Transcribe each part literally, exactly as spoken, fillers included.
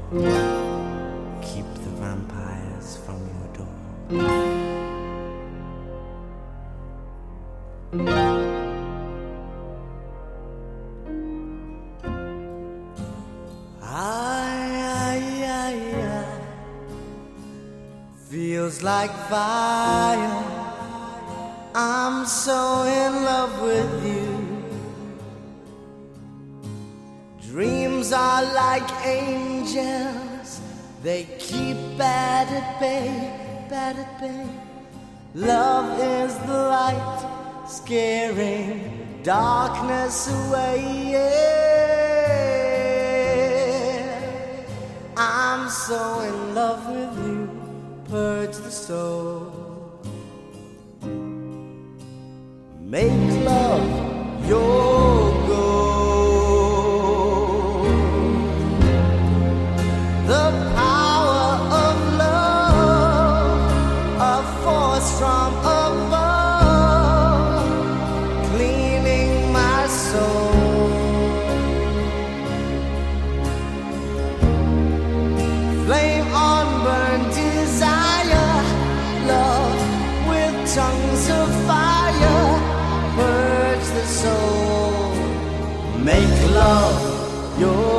Keep the vampires from your door. Feels like fire. I'm so in love with you. Dreams are like angels. They keep bad at bay, bad at bay. Love is the light, scaring darkness away. Yeah. I'm so in love with you. Purge the soul. Make love your goal. The power of love, a force from above, cleaning my soul. Flame on burn desire, love with tongues of fire, purge the soul, make love your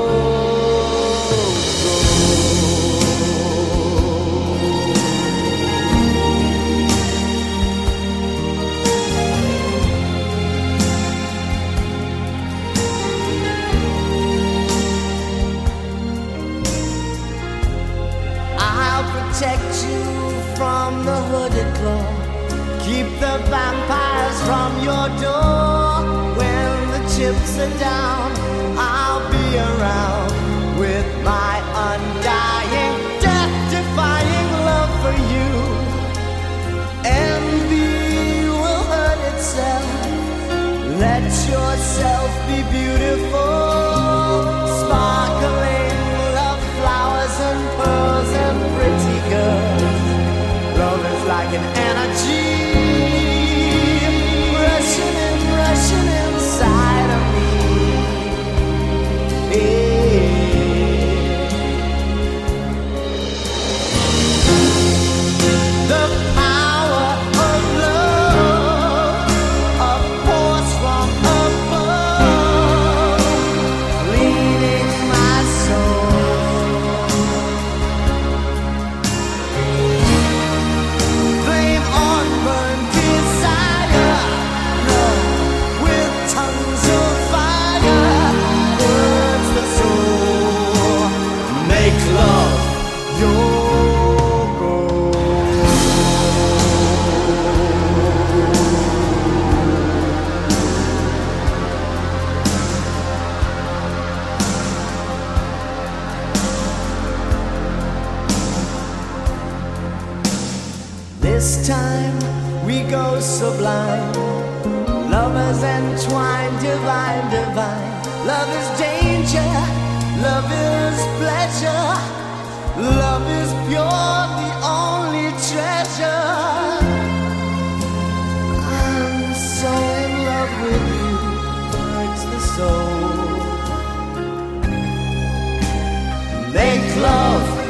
protect you from the hooded claw. Keep the vampires from your door. When the chips are down, I'll be around with my undying, death-defying love for you. Envy will hurt itself. Let yourself be beautiful, sparkling love flowers and pearls and pretty girls. Love is like an energy rushing and rushing inside of me. Yeah. The power of love, a force from above, leading my soul. Flame on burn desire, love with tongues of fire, burns the soul, make love your This time we go sublime, lovers entwined, divine, divine. Love is danger, love is pleasure, love is pure, the only treasure. I'm so in love with you, hurts the soul. Make love